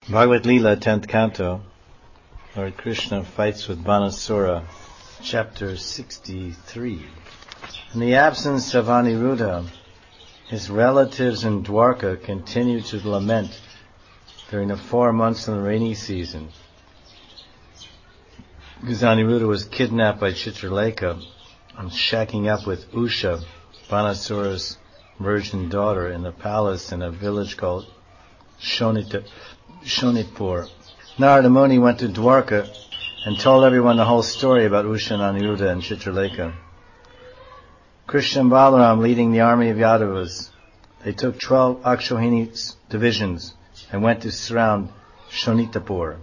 Bhagavad Leela, 10th Canto, Lord Krishna fights with Banasura, Chapter 63. In the absence of Aniruddha, his relatives in Dwarka continued to lament during the 4 months of the rainy season, because Aniruddha was kidnapped by Chitralekha and shacking up with Usha, Banasura's virgin daughter, in the palace in a village called Shonitpur. Narada Muni went to Dwarka and told everyone the whole story about Usha and Aniruddha and Chitralekha. Krishna and Balaram leading the army of Yadavas, they took 12 Akshohini divisions and went to surround Shonitpur.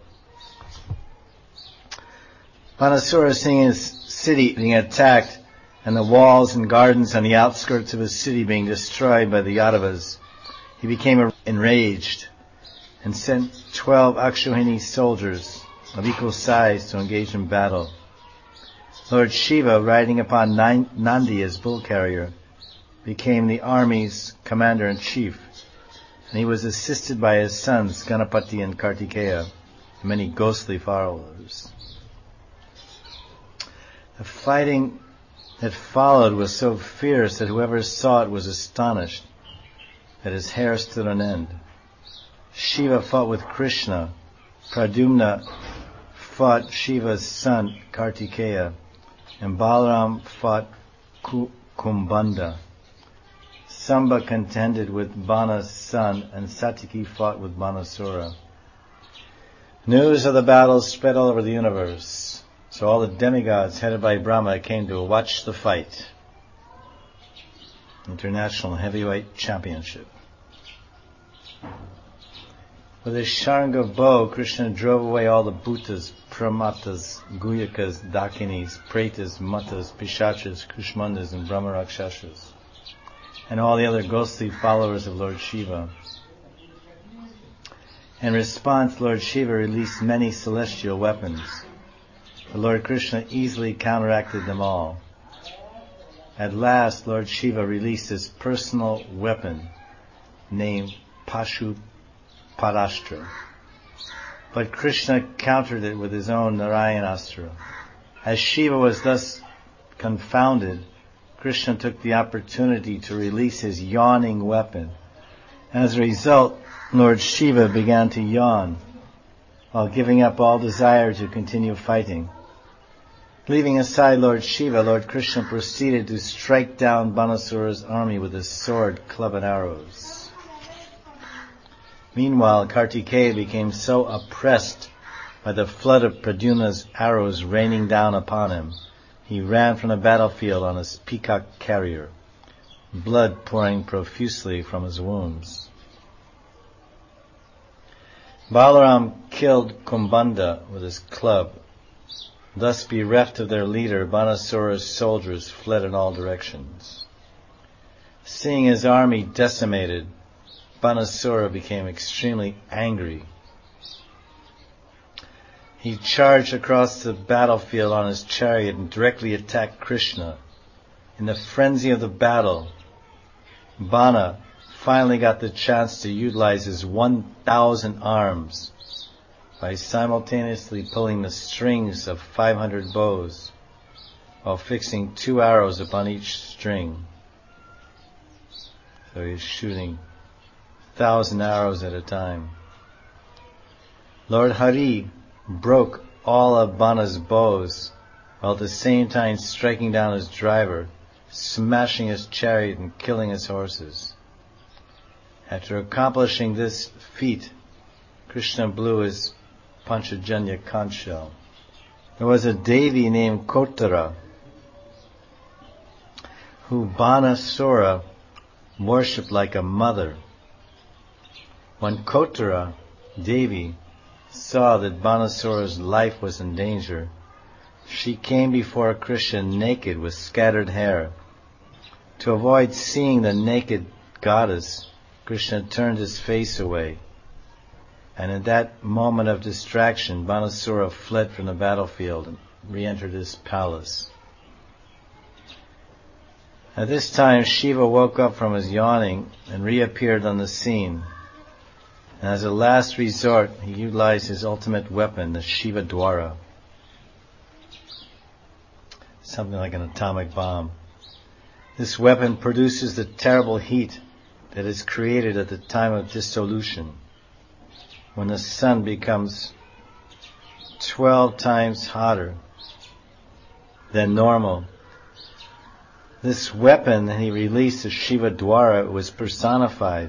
Banasura, seeing his city being attacked and the walls and gardens on the outskirts of his city being destroyed by the Yadavas, he became enraged and sent 12 Akshohini soldiers of equal size to engage in battle. Lord Shiva, riding upon Nandi as bull carrier, became the army's commander-in-chief, and he was assisted by his sons Ganapati and Kartikeya and many ghostly followers. The fighting that followed was so fierce that whoever saw it was astonished that his hair stood on end. Shiva fought with Krishna, Pradyumna fought Shiva's son Kartikeya, and Balaram fought Kumbhanda. Samba contended with Bana's son, and Satyaki fought with Banasura. News of the battle spread all over the universe, so all the demigods headed by Brahma came to watch the fight. International Heavyweight Championship. With his Sharanga bow, Krishna drove away all the Bhutas, Pramatas, Guyakas, Dakinis, Pretas, Matas, Pishachas, Kushmandas, and Brahmarakshasas, and all the other ghostly followers of Lord Shiva. In response, Lord Shiva released many celestial weapons, but Lord Krishna easily counteracted them all. At last, Lord Shiva released his personal weapon, named Pashuparashtra. But Krishna countered it with his own Narayanastra. As Shiva was thus confounded, Krishna took the opportunity to release his yawning weapon. As a result, Lord Shiva began to yawn, while giving up all desire to continue fighting. Leaving aside Lord Shiva, Lord Krishna proceeded to strike down Banasura's army with his sword, club, and arrows. Meanwhile, Kartikeya became so oppressed by the flood of Pradyumna's arrows raining down upon him, he ran from the battlefield on his peacock carrier, blood pouring profusely from his wounds. Balaram killed Kumbhanda with his club. Thus bereft of their leader, Banasura's soldiers fled in all directions. Seeing his army decimated, Banasura became extremely angry. He charged across the battlefield on his chariot and directly attacked Krishna. In the frenzy of the battle, Bana finally got the chance to utilize his 1,000 arms by simultaneously pulling the strings of 500 bows while fixing 2 arrows upon each string. So he's shooting 1,000 arrows at a time. Lord Hari broke all of Bana's bows, while at the same time striking down his driver, smashing his chariot and killing his horses. After accomplishing this feat, Krishna blew his Panchajanya conch shell. There was a Devi named Kotara, who Banasura worshipped like a mother. When Kotara Devi saw that Banasura's life was in danger, she came before Krishna naked with scattered hair. To avoid seeing the naked goddess, Krishna turned his face away, and in that moment of distraction, Banasura fled from the battlefield and re-entered his palace. At this time, Shiva woke up from his yawning and reappeared on the scene. And as a last resort, he utilized his ultimate weapon, the Shiva Dwara. Something like an atomic bomb. This weapon produces the terrible heat that is created at the time of dissolution, when the sun becomes 12 times hotter than normal. This weapon that he released, the Shiva Dwara, was personified.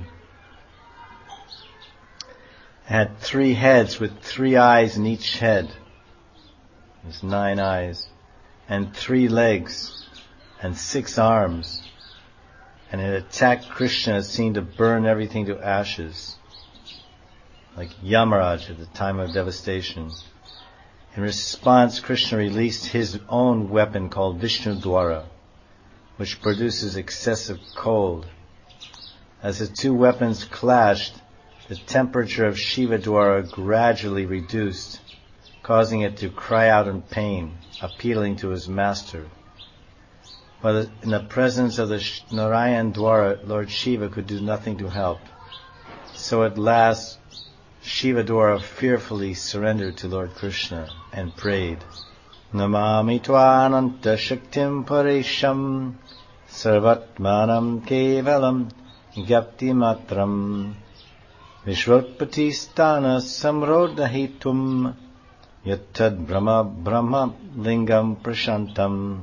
It had 3 heads with 3 eyes in each head. There's 9 eyes. And 3 legs and 6 arms. And it attacked Krishna. It seemed to burn everything to ashes, like Yamaraj at the time of devastation. In response, Krishna released his own weapon called Vishnu Dwara, which produces excessive cold. As the 2 weapons clashed, the temperature of Shiva Dwara gradually reduced, causing it to cry out in pain, appealing to his master. But in the presence of the Narayan Dwara, Lord Shiva could do nothing to help. So at last, Shiva Dwara fearfully surrendered to Lord Krishna and prayed, Namami Tvananta Shaktim Parisham Sarvatmanam Kevalam Gyapti Matram Vishwatpati Stana Samrodhahitum Yattad Brahma Lingam Prashantam.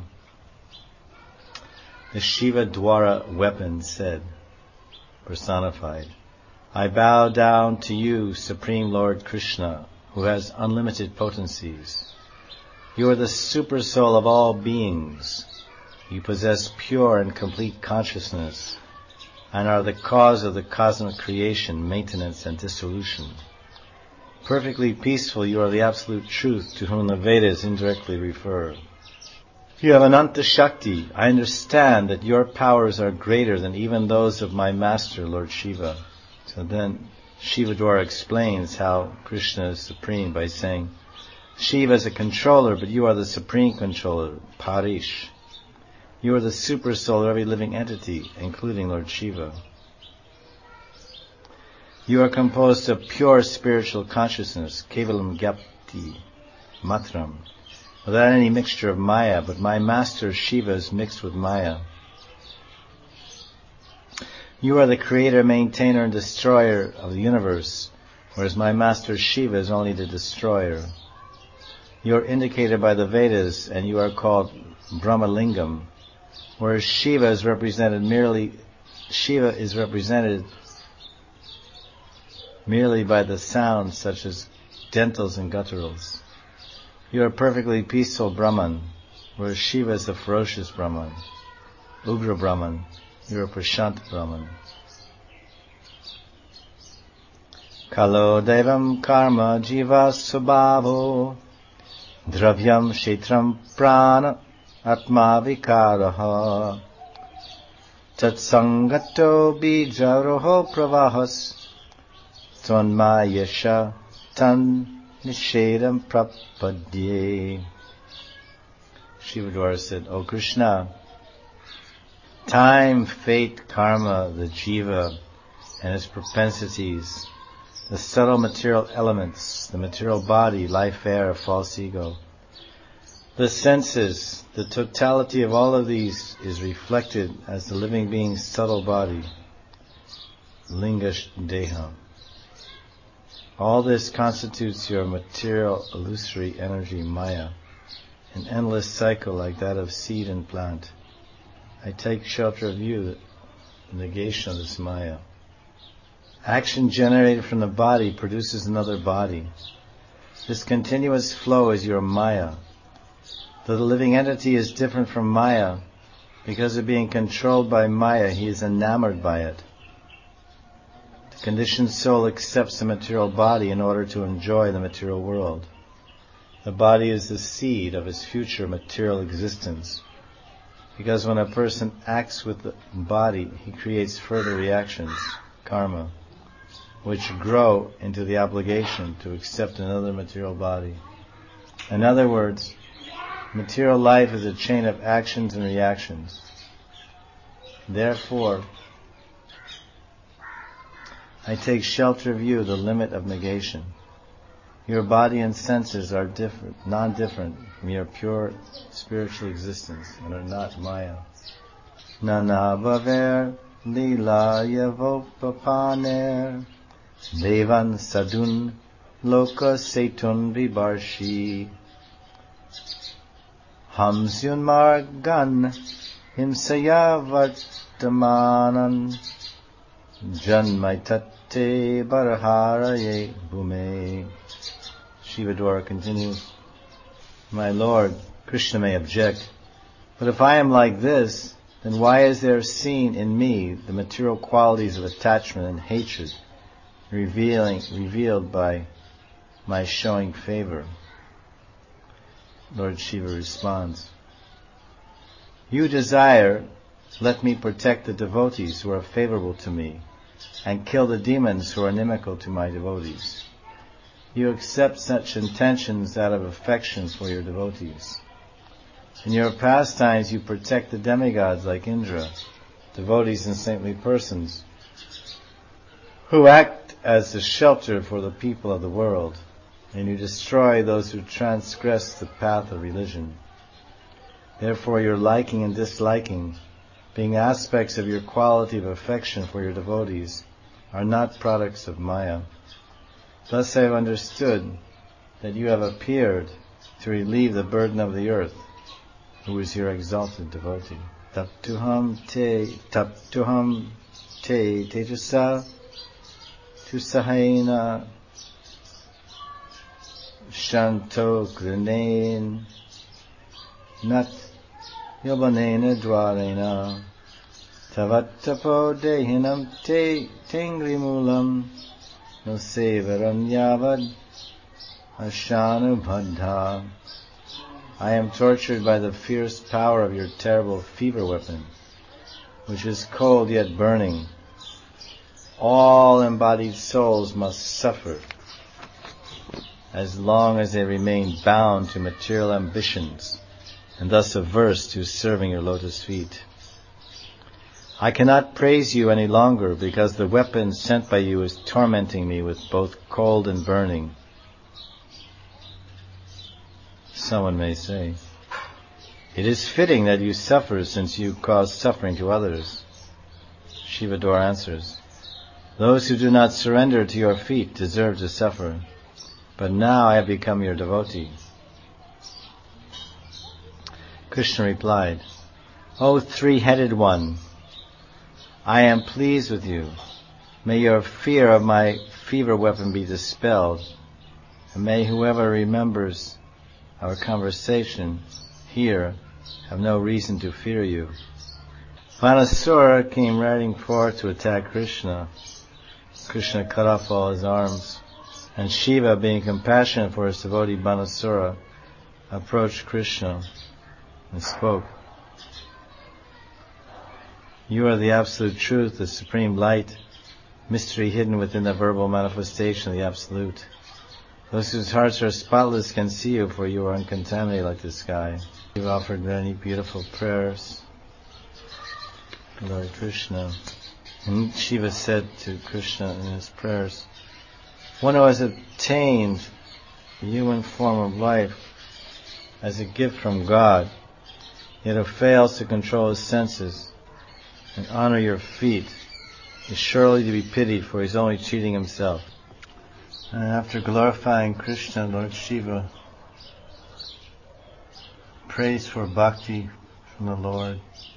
The Shiva Dwara weapon said, personified, I bow down to you, Supreme Lord Krishna, who has unlimited potencies. You are the super soul of all beings. You possess pure and complete consciousness and are the cause of the cosmic creation, maintenance, and dissolution. Perfectly peaceful, you are the absolute truth to whom the Vedas indirectly refer. You have Ananta Shakti. I understand that your powers are greater than even those of my master, Lord Shiva. So then Shiva Dwara explains how Krishna is supreme by saying, Shiva is a controller, but you are the supreme controller, Parish. You are the super soul of every living entity, including Lord Shiva. You are composed of pure spiritual consciousness, Kevalam Gyapti Matram, without any mixture of Maya, but my master Shiva is mixed with Maya. You are the creator, maintainer, and destroyer of the universe, whereas my master Shiva is only the destroyer. You are indicated by the Vedas, and you are called Brahmalingam, whereas Shiva is represented merely by the sounds such as dentals and gutturals. You are perfectly peaceful Brahman, whereas Shiva is the ferocious Brahman. Ugra Brahman, you are Prashant Brahman. Kalo Devam Karma Jiva Subhavo Dravyam Shetram Prana Atma Vikaraha Tatsangato Bijaroho Pravahas Tvanmayasha Tan Nishedam Prapadye. Shiva Dwara said, O Krishna, time, fate, karma, the jiva, and its propensities, the subtle material elements, the material body, life, air, false ego, the senses, the totality of all of these is reflected as the living being's subtle body, Linga Deha. All this constitutes your material illusory energy, Maya, an endless cycle like that of seed and plant. I take shelter of you, the negation of this Maya. Action generated from the body produces another body. This continuous flow is your Maya. Though the living entity is different from Maya, because of being controlled by Maya, he is enamored by it. The conditioned soul accepts the material body in order to enjoy the material world. The body is the seed of his future material existence, because when a person acts with the body, he creates further reactions, karma, which grow into the obligation to accept another material body. In other words, material life is a chain of actions and reactions. Therefore, I take shelter of you, the limit of negation. Your body and senses are non-different from your pure spiritual existence and are not Maya. Nana bhaver lila yavopapaner devan sadun loka setun vibarshi hamsyun margan himsaya vartamanan janmaitate barharaye bhume. Shivadwara continues, my Lord, Krishna may object, but if I am like this, then why is there seen in me the material qualities of attachment and hatred revealed by my showing favor? Lord Shiva responds, you desire, let me protect the devotees who are favorable to me and kill the demons who are inimical to my devotees. You accept such intentions out of affection for your devotees. In your pastimes you protect the demigods like Indra, devotees and saintly persons, who act as the shelter for the people of the world, and you destroy those who transgress the path of religion. Therefore your liking and disliking, being aspects of your quality of affection for your devotees, are not products of Maya. Thus I have understood that you have appeared to relieve the burden of the earth, who is your exalted devotee. Taptuham te tejasa tusahena shanto grinain nat yobanena dwarena tavattapo dehinam te tengrimulam no sevaranyavad ashanubhadha. I am tortured by the fierce power of your terrible fever weapon, which is cold yet burning. All embodied souls must suffer as long as they remain bound to material ambitions and thus averse to serving your lotus feet. I cannot praise you any longer because the weapon sent by you is tormenting me with both cold and burning. Someone may say, it is fitting that you suffer since you cause suffering to others. Shivadwara answers, those who do not surrender to your feet deserve to suffer, but now I have become your devotee. Krishna replied, O three-headed one, I am pleased with you. May your fear of my fever weapon be dispelled, and may whoever remembers our conversation here have no reason to fear you. Banasura came riding forth to attack Krishna. Krishna cut off all his arms, and Shiva, being compassionate for his devotee Banasura, approached Krishna and spoke. You are the absolute truth, the supreme light, mystery hidden within the verbal manifestation of the absolute. Those whose hearts are spotless can see you, for you are uncontaminated like the sky. You've offered many beautiful prayers to Lord Krishna. And Shiva said to Krishna in his prayers, one who has obtained the human form of life as a gift from God, yet who fails to control his senses and honor your feet, is surely to be pitied, for he is only cheating himself. And after glorifying Krishna, Lord Shiva prays for bhakti from the Lord.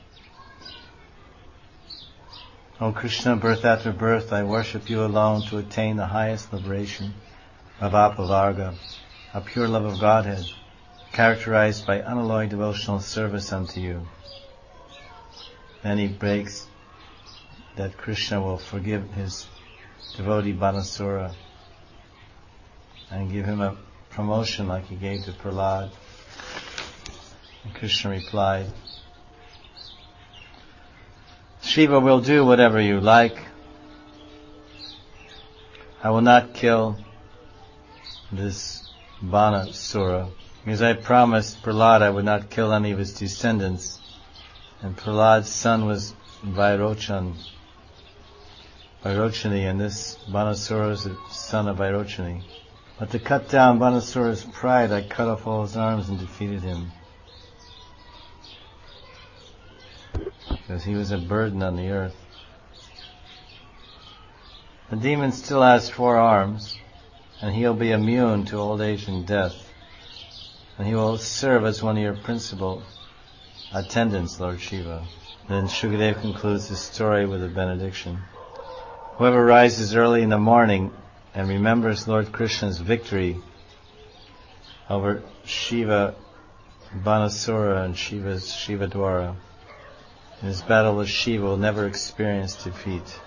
O Krishna, birth after birth, I worship you alone to attain the highest liberation of Apavarga, a pure love of Godhead, characterized by unalloyed devotional service unto you. Then he begs that Krishna will forgive his devotee Banasura and give him a promotion like he gave to Prahlad. And Krishna replied, Shiva will do whatever you like. I will not kill this Banasura, because I promised Prahlad I would not kill any of his descendants. And Prahlad's son was Vairochan. Vairochani, and this Banasura is the son of Vairochani. But to cut down Banasura's pride, I cut off all his arms and defeated him, because he was a burden on the earth. The demon still has 4 arms, and he'll be immune to old age and death, and he will serve as one of your principal attendants, Lord Shiva. Then Shukadeva concludes the story with a benediction. Whoever rises early in the morning and remembers Lord Krishna's victory over Shiva, Banasura, and Shivadwara in his battle with Shiva will never experience defeat.